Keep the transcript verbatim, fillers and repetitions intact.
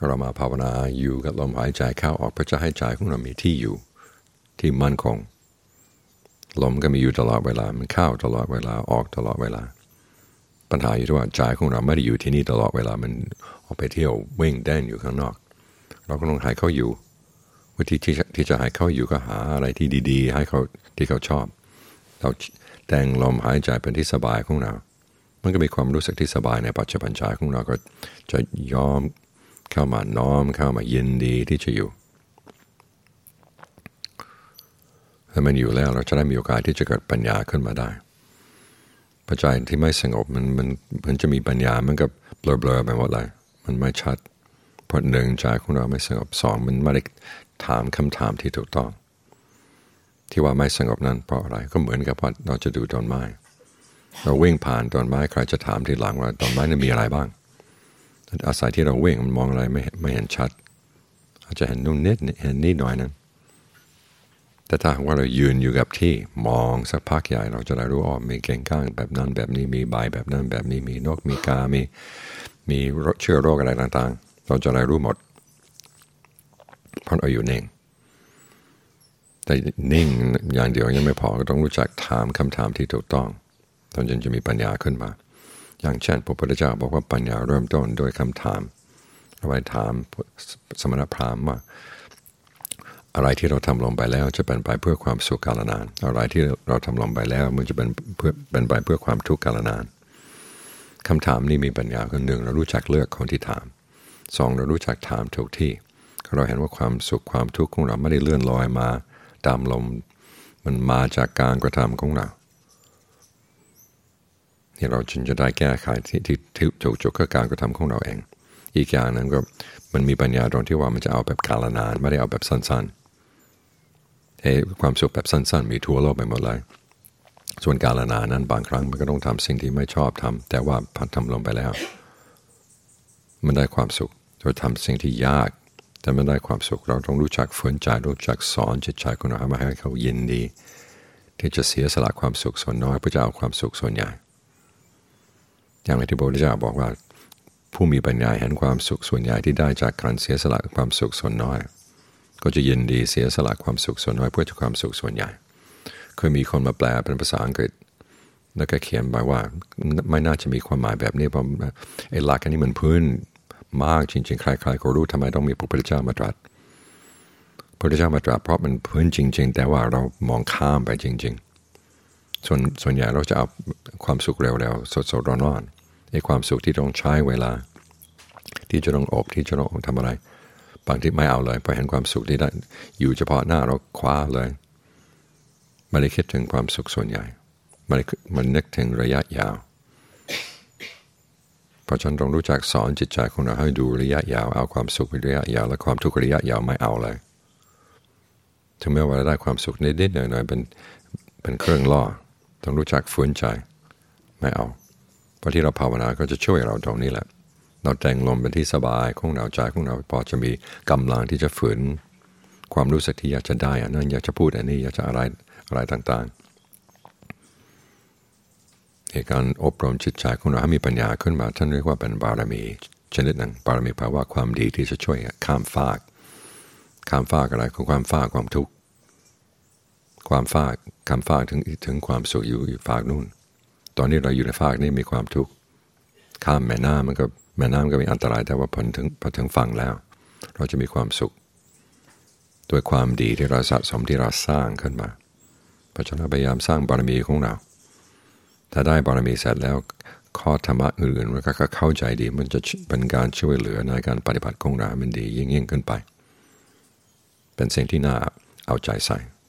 เรามาภาวนาอยู่กับลมหายใจเข้าออกเพื่อจะให้ใจของเรามีที่อยู่ที่มั่นคงลมก็มีอยู่ตลอดเวลามันเข้าตลอดเวลาออกตลอดเวลาปัญหาอยู่ที่ว่าใจของเราไม่ได้อยู่ที่นี่ตลอดเวลามันออกไปเที่ยวเว่งแดนอยู่ข้างนอกเราก็ต้องให้เขาอยู่วิธีที่ที่จะให้เขาอยู่ก็หาอะไรที่ดีๆให้เขาที่เขาชอบเราแต่งลมหายใจเป็นที่สบายของเรามันก็มีความรู้สึกที่สบายในปัจจุบันใจของเราก็จะยอมเข้ามาน้อมเข้ามายินดีที่จะอยู่ถ้ามันอยู่แล้วเราจะได้มีโอกาสที่จะเกิดปัญญาขึ้นมาได้ปัจจัยที่ไม่สงบมันมันมันจะมีปัญญามันก็เบลอๆไปหมดเลยมันไม่ชัดเพราะหนึ่งใจของเราไม่สงบสองมันไม่ได้ถามคำถามที่ถูกต้องที่ว่าไม่สงบนั้นเพราะอะไรก็เหมือนกับว่าเราจะดูต้นไม้เราวิ่งผ่านต้นไม้ใครจะถามทีหลังว่าต้นไม้นั้นมีอะไรบ้างอาศัยที่เราวิ่งมันมองอะไรไม่ไม่เห็นชัดอาจจะเห็นนู่นนิดเห็นนิดหน่อยนั้นแต่ถ้าว่าเรายืนอยู่กับที่มองสักพักใหญ่เราจะได้รู้ว่ามีเก่งก้างแบบนั้นแบบนี้มีใบแบบนั้นแบบนี้มีนกมีกามีมีเชื้อโรคอะไรต่างๆเราจะได้รู้หมดเพราะเราอยู่นิ่งแต่นิ่งอย่างเดียวยังไม่พอก็ต้องรู้จักถามคำถามที่ถูกต้องตอนจนจะมีปัญญาขึ้นมาอย่างเช่นพระพุทธเจ้าบอกว่าปัญญาเริ่มต้นโดยคำถามเราไปถามสมณพราหมณ์ว่าอะไรที่เราทำลงไปแล้วจะเป็นไปเพื่อความสุขกาลนานอะไรที่เราทำลงไปแล้วมันจะเป็นเพื่อเป็นไปเพื่อความทุกข์กาลนานคำถามนี้มีปัญญาคนหนึ่งเรารู้จักเลือกคนที่ถามสองเรารู้จักถามถูกที่เราเห็นว่าความสุขความทุกข์ของเราไม่ได้เลื่อนลอยมาตามลมมันมาจากการกระทำของเราที่เราจึงจะได้แก้ไขที่ที่ถูกจุดก็การกระทำของเราเองอีกอย่างนั้นก็มันมีปัญญาตรงที่ว่ามันจะเอาแบบกาลนานไม่ได้เอาแบบสั้นๆเอ้ความสุขแบบสั้นๆมีทั่วโลกไปหมดเลยส่วนกาลนานนั้นบางครั้งมันก็ต้องทำสิ่งที่ไม่ชอบทำแต่ว่าพัดทำลงไปแล้วมันได้ความสุขโดยทำสิ่งที่ยากแต่มันได้ความสุขเราต้องรู้จักฝืนใจรู้จักสอนจิตใจของเรามาให้เขายินดีที่จะเสียสละความสุขส่วนน้อยเพื่อจะเอาความสุขส่วนใหญ่อย่างที่พระพุทธเจ้าบอกว่าผู้มีปัญญาเห็นความสุขส่วนใหญ่ที่ได้จากการเสียสละความสุขส่วนน้อยก็จะยินดีเสียสละความสุขส่วนน้อยเพื่อจะความสุขส่วนใหญ่เคยมีคนมาแปลเป็นภาษาอังกฤษแล้วก็เขียนไว้ว่าไม่น่าจะมีความหมายแบบนี้เพราะไอ้หลักอันนี้มันพื้นมากจริงๆใครๆก็รู้ทำไมต้องมีพระพุทธเจ้ามาตรัสพระพุทธเจ้ามาตรัสเพราะมันพื้นจริงๆแต่ว่าเรามองข้ามไปจริงๆส่วนส่วนใหญ่เราจะเอาความสุขเร็วๆสดๆร้อนๆไอ้ความสุขที่ต้องใช้เวลาที่จะต้องอบที่จะต้องทำอะไรบางที่ไม่เอาเลยพอเห็นความสุขที่ได้อยู่เฉพาะหน้าเราคว้าเลยไม่ได้คิดถึงความสุขส่วนใหญ่มันมันนึกถึงระยะยาวเพราะฉะนั้นต้องรู้จักสอนจิตใจของเราให้ดูระยะยาวเอาความสุขระยะยาวและความทุกข์ระยะยาวไม่เอาเลยถึงแม้ว่าได้ความสุขนิดๆหน่อยๆเป็นเป็นเครื่องล่อต้องรู้จักฝืนใจไม่เอาเพราะที่เราภาวนาก็จะช่วยเราตรงนี้แหละเราแต่งลมเป็นที่สบายของเราใจของเราพอจะมีกำลังที่จะฝืนความรู้สึกที่อยากจะได้อันนั้นอยากจะพูดอันนี้อยากจะอะไรอะไรต่างๆในการอบรมจิตใจของเราให้มีปัญญาขึ้นมาท่านเรียกว่าเป็นบารมีชนิดหนึ่งบารมีแปลว่าความดีที่จะช่วยข้ามฟากข้ามฟากอะไรคือความฟากความทุกข์ความฟากข้ามฟากถึงถึงความสุขอยู่ฟากนู่นตอนนี้เราอยู่ในฟากนี้มีความทุกข์ข้ามแม่น้ำมันก็แม่น้ำก็มีอันตรายแต่ว่าพอถึงพอถึงฝั่งแล้วเราจะมีความสุขด้วยความดีที่เราสะสมที่เราสร้างขึ้นมาเพราะฉะนั้นพยายามสร้างบารมีของเราถ้าได้บารมีเสร็จแล้วข้อธรรมะอื่นๆมันก็เข้าใจดีมันจะเป็นการช่วยเหลือในการปฏิบัติของเรามันดียิ่งๆขึ้นไปเป็นสิ่งที่น่าเอาใจใส่